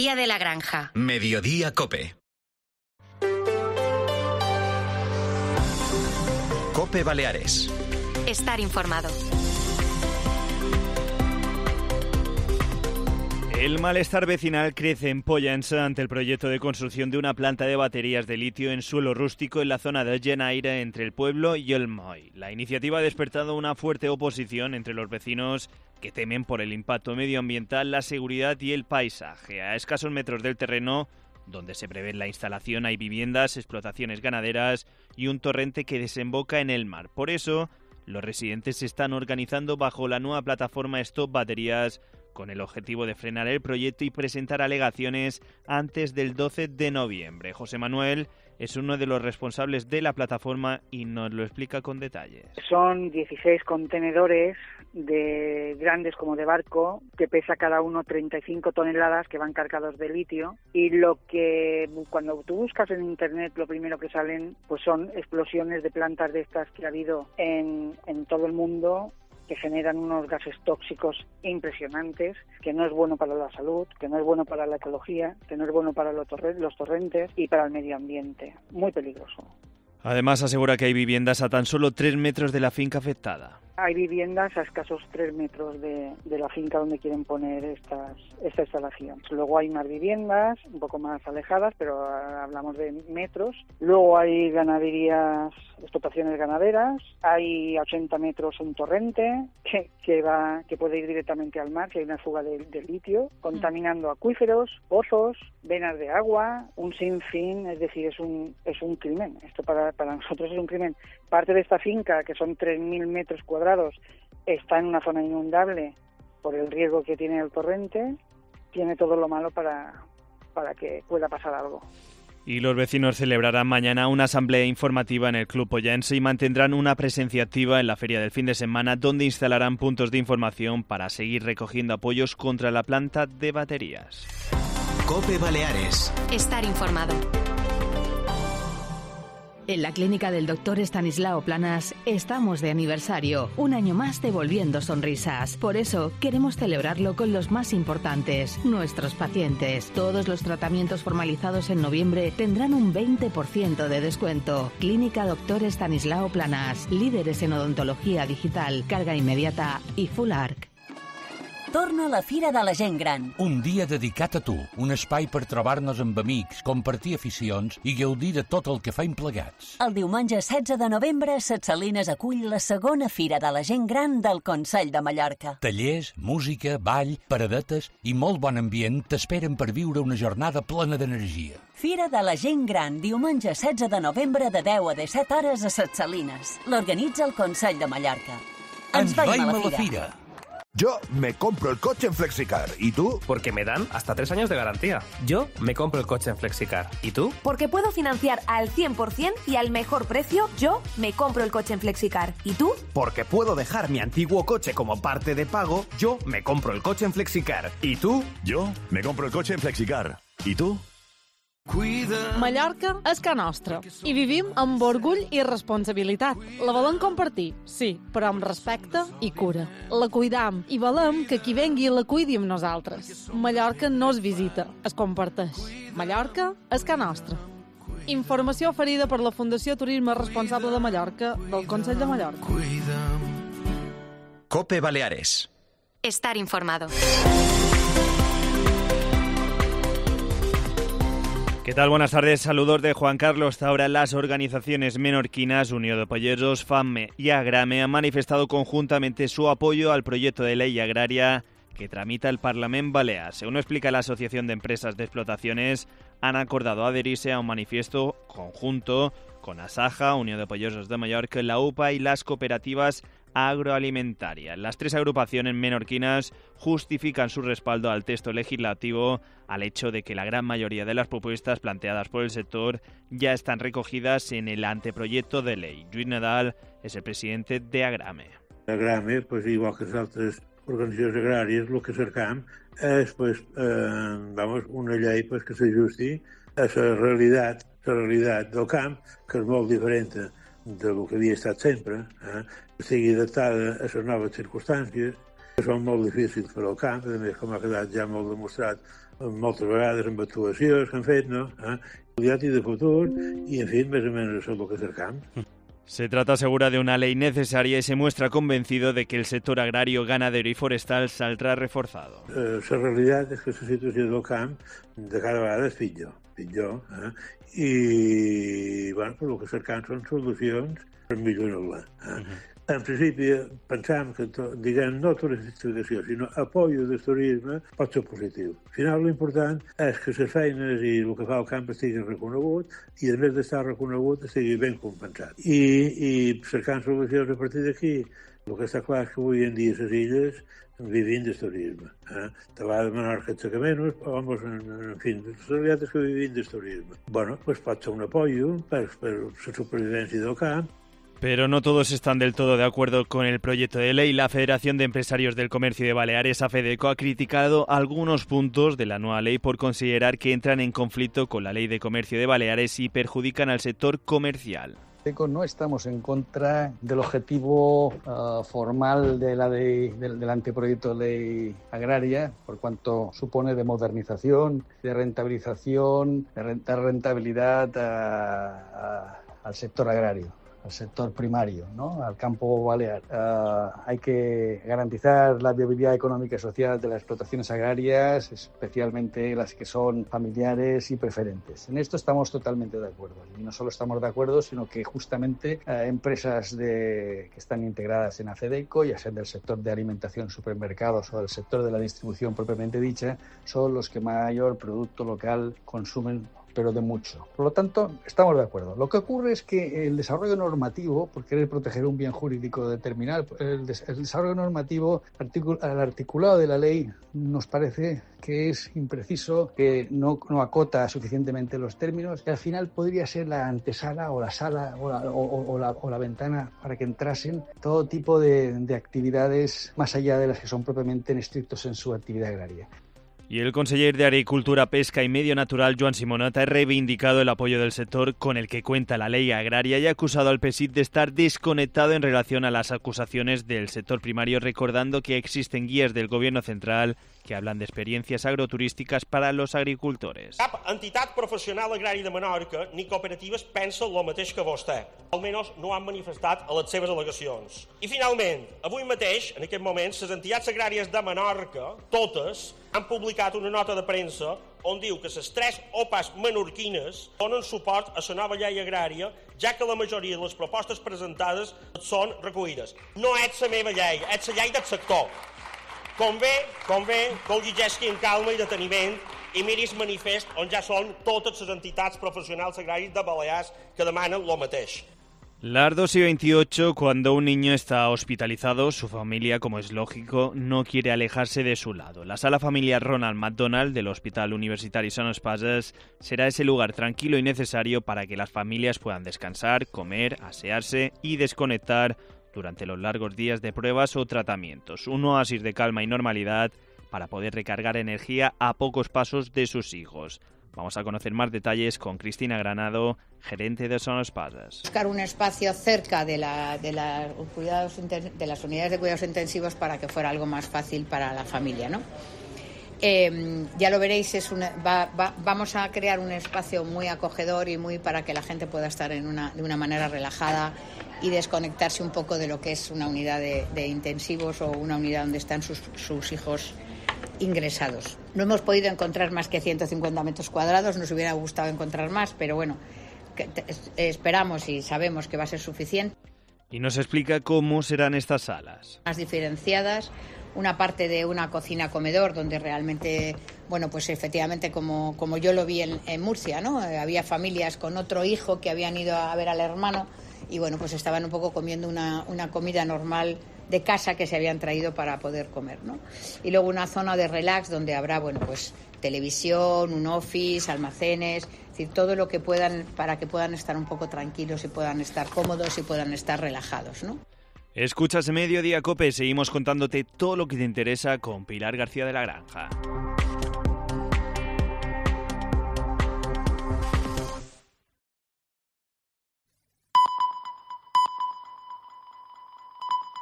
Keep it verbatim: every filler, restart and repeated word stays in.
Día de la Granja. Mediodía Cope. Cope Baleares. Estar informado. El malestar vecinal crece en Pollença ante el proyecto de construcción de una planta de baterías de litio en suelo rústico en la zona de Genaire entre el pueblo y el Moll. La iniciativa ha despertado una fuerte oposición entre los vecinos que temen por el impacto medioambiental, la seguridad y el paisaje. A escasos metros del terreno donde se prevé la instalación hay viviendas, explotaciones ganaderas y un torrente que desemboca en el mar. Por eso, los residentes se están organizando bajo la nueva plataforma Stop Baterías con el objetivo de frenar el proyecto y presentar alegaciones antes del doce de noviembre. José Manuel es uno de los responsables de la plataforma y nos lo explica con detalles. Son dieciséis contenedores de grandes como de barco, que pesa cada uno treinta y cinco toneladas, que van cargados de litio, y lo que cuando tú buscas en internet lo primero que salen pues son explosiones de plantas de estas que ha habido en, en todo el mundo, que generan unos gases tóxicos impresionantes, que no es bueno para la salud, que no es bueno para la ecología, que no es bueno para los torrentes y para el medio ambiente. Muy peligroso. Además, asegura que hay viviendas a tan solo tres metros de la finca afectada. Hay viviendas a escasos tres metros de, de la finca donde quieren poner estas, esta instalación. Luego hay más viviendas, un poco más alejadas, pero hablamos de metros. Luego hay ganaderías, explotaciones ganaderas. Hay a ochenta metros un torrente que, que, va, que puede ir directamente al mar, que hay una fuga de, de litio, contaminando acuíferos, pozos, venas de agua, un sinfín, es decir, es un, es un crimen. Esto para, para nosotros es un crimen. Parte de esta finca, que son tres mil metros cuadrados, está en una zona inundable por el riesgo que tiene el torrente, tiene todo lo malo para, para que pueda pasar algo. Y los vecinos celebrarán mañana una asamblea informativa en el Club Pollença y mantendrán una presencia activa en la feria del fin de semana, donde instalarán puntos de información para seguir recogiendo apoyos contra la planta de baterías. Cope Baleares. Estar informado. En la clínica del doctor Estanislao Planas estamos de aniversario, un año más devolviendo sonrisas. Por eso queremos celebrarlo con los más importantes, nuestros pacientes. Todos los tratamientos formalizados en noviembre tendrán un veinte por ciento de descuento. Clínica doctor Estanislao Planas, líderes en odontología digital, carga inmediata y Full Arc. Torna la Fira de la Gent Gran. Un dia dedicat a tu, un espai per trobar-nos amb amics, compartir aficions i gaudir de tot el que faim plegats. El diumenge setze de novembre, Ses Salines acull la segona Fira de la Gent Gran del Consell de Mallorca. Tallers, música, ball, paradetes i molt bon ambient t'esperen per viure una jornada plena d'energia. Fira de la Gent Gran, diumenge setze de novembre de deu a disset hores a Ses Salines. L'organitza el Consell de Mallorca. Ens veiem a la Fira. fira. Yo me compro el coche en Flexicar. ¿Y tú? Porque me dan hasta tres años de garantía. Yo me compro el coche en Flexicar. ¿Y tú? Porque puedo financiar al cien por ciento y al mejor precio. Yo me compro el coche en Flexicar. ¿Y tú? Porque puedo dejar mi antiguo coche como parte de pago. Yo me compro el coche en Flexicar. ¿Y tú? Yo me compro el coche en Flexicar. ¿Y tú? Mallorca és ca nostra i vivim amb orgull i responsabilitat. La volem compartir, sí, però amb respecte i cura. La cuidam i volem que qui vengui la cuidi amb nosaltres. Mallorca no es visita, es comparteix. Mallorca és ca nostra. Informació oferida per la Fundació Turisme Responsable de Mallorca del Consell de Mallorca. Cope Baleares. Estar informado. ¿Qué tal? Buenas tardes. Saludos de Juan Carlos. Ahora las organizaciones menorquinas Unió de Polleros, FAMME y Agrame han manifestado conjuntamente su apoyo al proyecto de ley agraria que tramita el Parlament Balear. Según explica la Asociación de Empresas de Explotaciones, han acordado adherirse a un manifiesto conjunto con Asaja, Unió de Polleros de Mallorca, la U P A y las cooperativas agroalimentarias. Las tres agrupaciones menorquinas justifican su respaldo al texto legislativo al hecho de que la gran mayoría de las propuestas planteadas por el sector ya están recogidas en el anteproyecto de ley. Lluís Nadal es el presidente de Agrame. Agrame, pues, igual que les altres organitzacions agràries, el que cercam és pues, eh, vamos, una llei pues, que s'ajusti a la realitat, la realitat del camp, que és molt diferent del que havia estat sempre, eh? que sigui adaptada a les noves circumstàncies, que són molt difícils per al camp, a més com ha quedat ja molt demostrat moltes vegades amb actuacions que han fet, no? Eh? I de futur, i en fi, més o menys això és el que cercam. Se trata, asegura, de una ley necesaria y se muestra convencido de que el sector agrario, ganadero y forestal saldrá reforzado. Eh, la realitat és que la situació del camp de cada vegada és pitjor, pitjor, eh? I, bueno, el que cercam són solucions per millorar-la. Eh? Uh-huh. En principi, pensam que, diguem, no turistificació, sinó apoyo del turisme pot ser positiu. Al final, l'important és que les feines i el que fa el camp estigui reconegut i, a més d'estar reconegut, estigui ben compensat. I, i cercant solucions a partir d'aquí, el que està clar és que avui en dia les illes vivim del turisme. Eh? Te va de Menorca et saca menys, però, vamos, en, en fi, la realitat és que vivim del turisme. Bueno, pues pot ser un apoyo per, per la supervivència del camp. Pero no todos están del todo de acuerdo con el proyecto de ley. La Federación de Empresarios del Comercio de Baleares, AFEDECO, ha criticado algunos puntos de la nueva ley por considerar que entran en conflicto con la Ley de Comercio de Baleares y perjudican al sector comercial. No estamos en contra del objetivo uh, formal de la ley, del, del anteproyecto de ley agraria, por cuanto supone de modernización, de rentabilización, de dar rentabilidad a, a, al sector agrario, al sector primario, ¿no? Al campo balear. Uh, hay que garantizar la viabilidad económica y social de las explotaciones agrarias, especialmente las que son familiares y preferentes. En esto estamos totalmente de acuerdo. Y no solo estamos de acuerdo, sino que justamente uh, empresas de, que están integradas en AFEDECO, ya sean del sector de alimentación, supermercados o del sector de la distribución propiamente dicha, son los que mayor producto local consumen, pero de mucho. Por lo tanto, estamos de acuerdo. Lo que ocurre es que el desarrollo normativo, por querer proteger un bien jurídico determinado, el, des el desarrollo normativo, articul el articulado de la ley, nos parece que es impreciso, que no, no acota suficientemente los términos, y al final podría ser la antesala o la sala o la, o, o la, o la ventana para que entrasen todo tipo de, de actividades más allá de las que son propiamente en estricto sensu actividad agraria. Y el conseller de Agricultura, Pesca y Medio Natural, Joan Simonat, ha reivindicado el apoyo del sector con el que cuenta la ley agraria y ha acusado al P E S I D de estar desconectado en relación a las acusaciones del sector primario, recordando que existen guías del Gobierno central que hablan de experiencias agroturísticas para los agricultores. Cap entitat professional agrària de Menorca ni cooperatives pensa el mateix que vostè. Almenys no han manifestat a les seves al·legacions. I finalment, avui mateix, en aquest moment, les entitats agràries de Menorca, totes, han publicat una nota de premsa on diu que les tres O P As menorquines donen suport a la nova llei agrària, ja que la majoria de les propostes presentades són recollides. No és la meva llei, és la llei del sector. Convé, convé que el llegeixi en calma i deteniment i miris manifest on ja són totes les entitats professionals agràries de Balears que demanen el mateix. Las dos y veintiocho, cuando un niño está hospitalizado, su familia, como es lógico, no quiere alejarse de su lado. La sala familiar Ronald McDonald del Hospital Universitari Son Espases será ese lugar tranquilo y necesario para que las familias puedan descansar, comer, asearse y desconectar durante los largos días de pruebas o tratamientos. Un oasis de calma y normalidad para poder recargar energía a pocos pasos de sus hijos. Vamos a conocer más detalles con Cristina Granado, gerente de Son Espases. Buscar un espacio cerca de, la, de, la cuidados, de las unidades de cuidados intensivos para que fuera algo más fácil para la familia, ¿no? Eh, ya lo veréis, es una, va, va, vamos a crear un espacio muy acogedor y muy para que la gente pueda estar en una, de una manera relajada y desconectarse un poco de lo que es una unidad de, de intensivos o una unidad donde están sus, sus hijos ingresados. No hemos podido encontrar más que ciento cincuenta metros cuadrados, nos hubiera gustado encontrar más, pero bueno, que te, esperamos y sabemos que va a ser suficiente. Y nos explica cómo serán estas salas. Más diferenciadas, una parte de una cocina-comedor donde realmente, bueno, pues efectivamente como, como yo lo vi en, en Murcia, ¿no? Había familias con otro hijo que habían ido a ver al hermano y bueno, pues estaban un poco comiendo una, una comida normal de casa que se habían traído para poder comer, ¿no? Y luego una zona de relax donde habrá, bueno, pues televisión, un office, almacenes, es decir, todo lo que puedan para que puedan estar un poco tranquilos y puedan estar cómodos y puedan estar relajados, ¿no? Escuchas Mediodía Cope, seguimos contándote todo lo que te interesa con Pilar García de la Granja.